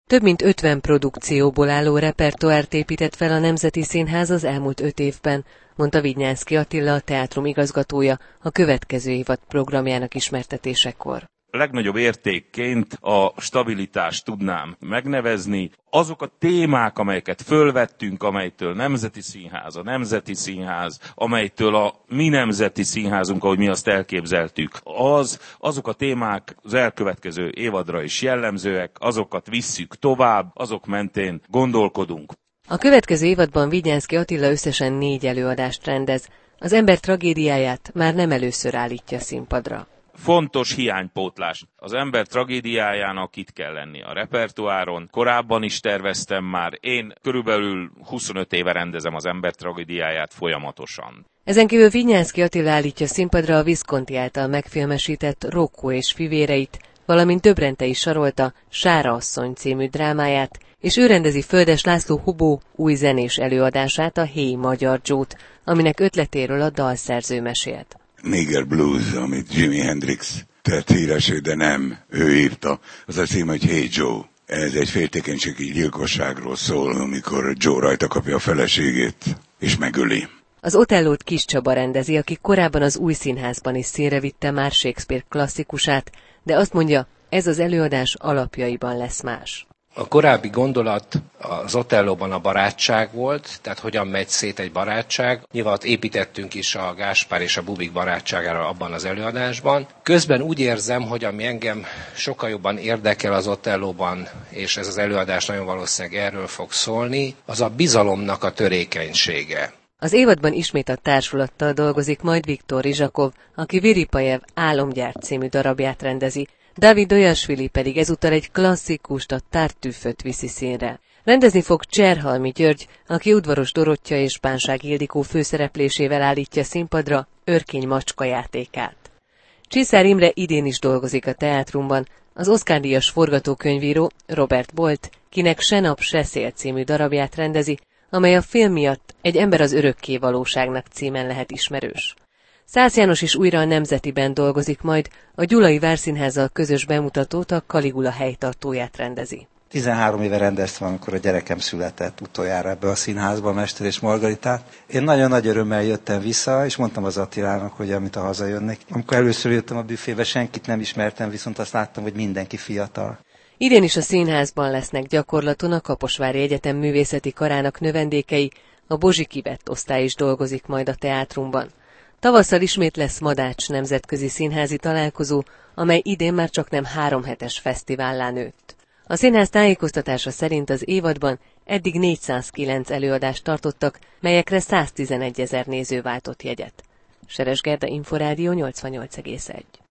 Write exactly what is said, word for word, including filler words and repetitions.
Több mint ötven produkcióból álló repertoárt épített fel a Nemzeti Színház az elmúlt öt évben, mondta Vidnyánszky Attila, a teátrum igazgatója a következő évad programjának ismertetésekor. A legnagyobb értékként a stabilitást tudnám megnevezni. Azok a témák, amelyeket fölvettünk, amelytől Nemzeti Színház, a Nemzeti Színház, amelytől a mi Nemzeti Színházunk, ahogy mi azt elképzeltük, az, azok a témák az elkövetkező évadra is jellemzőek, azokat visszük tovább, azok mentén gondolkodunk. A következő évadban Vidnyánszky Attila összesen négy előadást rendez. Az ember tragédiáját már nem először állítja színpadra. Fontos hiánypótlás. Az ember tragédiájának itt kell lenni a repertoáron. Korábban is terveztem már. Én körülbelül huszonöt éve rendezem az ember tragédiáját folyamatosan. Ezen kívül Vidnyánszky Attila állítja színpadra a Visconti által megfilmesített Rocco és fivéreit, valamint Döbrentei Sarolta Sára asszony című drámáját, és ő rendezi Földes László Hubó új zenés előadását, a Hey Magyar Joe-t, aminek ötletéről a dalszerző mesélt. Nigger Blues, amit Jimi Hendrix tett híresé, de nem ő írta. Az a cím, hogy Hey Joe. Ez egy féltékenységi gyilkosságról szól, amikor Joe rajta kapja a feleségét, és megöli. Az Otellót Kis Csaba rendezi, aki korábban az Új Színházban is színre vitte már Shakespeare klasszikusát, de azt mondja, ez az előadás alapjaiban lesz más. A korábbi gondolat az Otellóban a barátság volt, tehát hogyan megy szét egy barátság. Nyilván építettünk is a Gáspár és a Bubik barátságára abban az előadásban. Közben úgy érzem, hogy ami engem sokkal jobban érdekel az Otellóban, és ez az előadás nagyon valószínűleg erről fog szólni, az a bizalomnak a törékenysége. Az évadban ismét a társulattal dolgozik majd Viktor Rizsakov, aki Viripajev Álomgyár című darabját rendezi, David Dojasvili pedig ezúttal egy klasszikust, a Tartüfföt viszi színre. Rendezni fog Cserhalmi György, aki Udvaros Dorottya és Bánság Ildikó főszereplésével állítja színpadra Örkény macska játékát. Csiszár Imre idén is dolgozik a teátrumban, az Oscar-díjas forgatókönyvíró Robert Bolt, kinek Se nap, se szél című darabját rendezi, amely a film miatt Egy ember az örökké valóságnak címen lehet ismerős. Szász János is újra a Nemzetiben dolgozik majd, a Gyulai Várszínházzal közös bemutatót, a Kaligula helytartóját rendezi. tizenhárom éve rendeztem, amikor a gyerekem született utoljára ebbe a színházba, Mester és Margaritát. Én nagyon nagy örömmel jöttem vissza, és mondtam az Attilának, hogy amit a hazajönnek. Amikor először jöttem a büfébe, senkit nem ismertem, viszont azt láttam, hogy mindenki fiatal. Idén is a színházban lesznek gyakorlaton a Kaposvári Egyetem művészeti karának növendékei, a Bozsik Ivett osztály is dolgozik majd a teátrumban. Tavasszal ismét lesz Madács nemzetközi színházi találkozó, amely idén már csak nem három hetes fesztivállá nőtt. A színház tájékoztatása szerint az évadban eddig négyszázkilenc előadást tartottak, melyekre száztizenegy ezer néző váltott jegyet. Seres Gerda, Inforádió nyolcvannyolc egész egy.